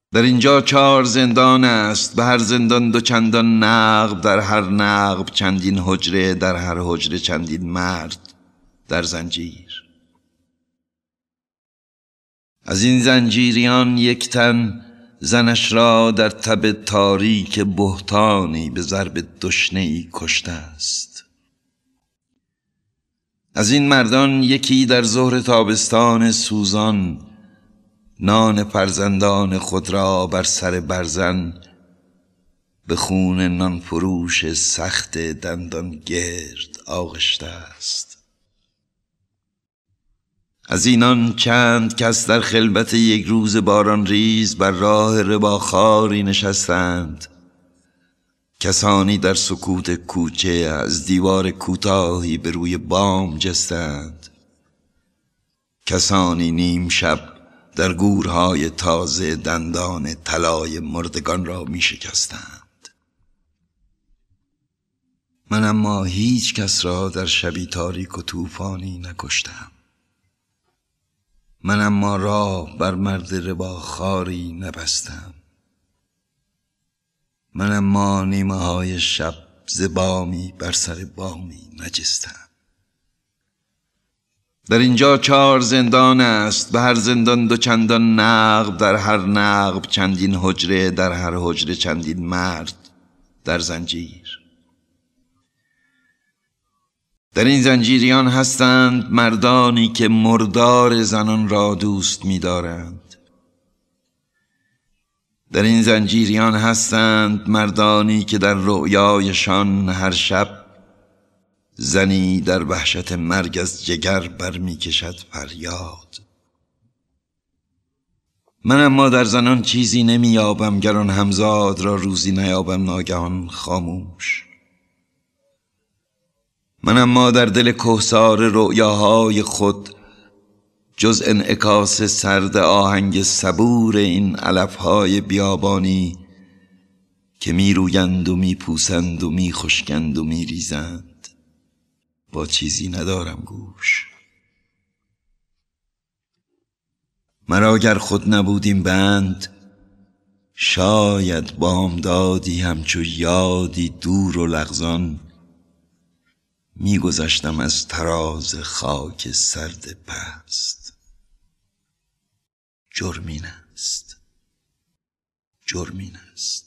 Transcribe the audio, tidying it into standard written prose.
در اینجا 4 زندان است، به هر زندان 2 چندان نقب، در هر نقب چندین حجره، در هر حجره چندین مرد در زنجیر. از این زنجیریان یک تن زنش را در تب تاریک بهتانی به ضرب دشنه‌ای کشته است. از این مردان یکی در ظهر تابستان سوزان نان فرزندان خود را بر سر برزن به خون نان فروش سخت دندان گرد آغشته است. از اینان چند کس در خلبت یک روز باران ریز بر راه رباخاری نشستند، کسانی در سکوت کوچه از دیوار کوتاهی به روی بام جستند، کسانی نیم شب در گورهای تازه دندان طلای مردگان را می شکستند. من اما هیچ کس را در شبی تاریک و طوفانی نکشتم. من اما راه بر مرد رباخاری نبستم. من اما نیمه های شب ز بامی بر سر بامی نجستم. در اینجا 4 زندان است، به هر زندان 2 چندان نقب، در هر نقب چندین حجره، در هر حجره چندین مرد در زنجیر. در این زنجیریان هستند مردانی که مردار زنان را دوست می دارند. در این زنجیریان هستند مردانی که در رؤیایشان هر شب زنی در وحشت مرگ از جگر برمی کشد فریاد. من اما در زنان چیزی نمی یابم گر آن همزاد را روزی نیابم ناگهان خاموش. من اما در دل کهسار رؤیاهای خود جز انعکاس سرد آهنگ صبور این علفهای بیابانی که می رویند و می پوسند و می خشکند و می ریزند با چیزی ندارم گوش. مرا گر خود نبودیم بند، شاید بامدادی همچو یادی دور و لغزان می گذشتم از تراز خاک سرد پست. جرمین است، جرمین است.